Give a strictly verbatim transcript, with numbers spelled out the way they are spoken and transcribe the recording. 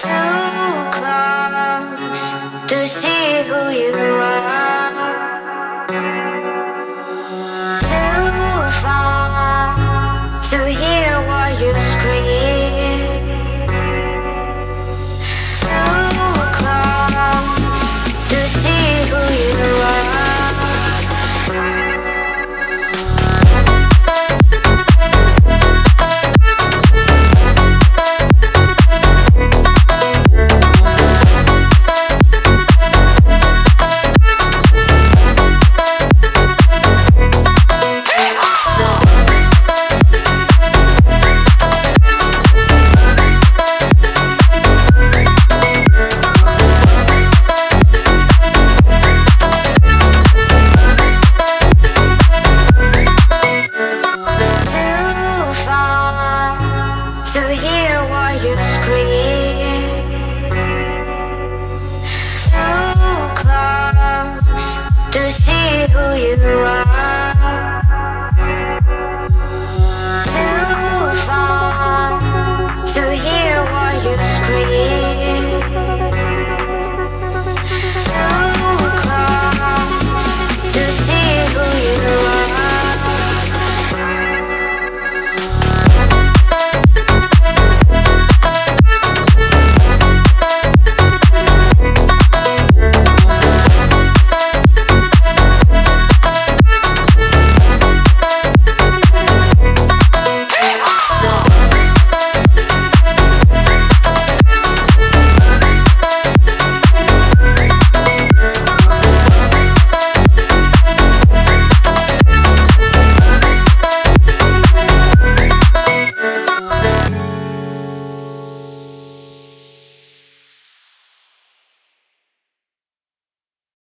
Too close to see who you are. Too far to hear what you scream. Too close to see who you are. To hear what you scream. Too close to see who you are. Too far to hear what you scream.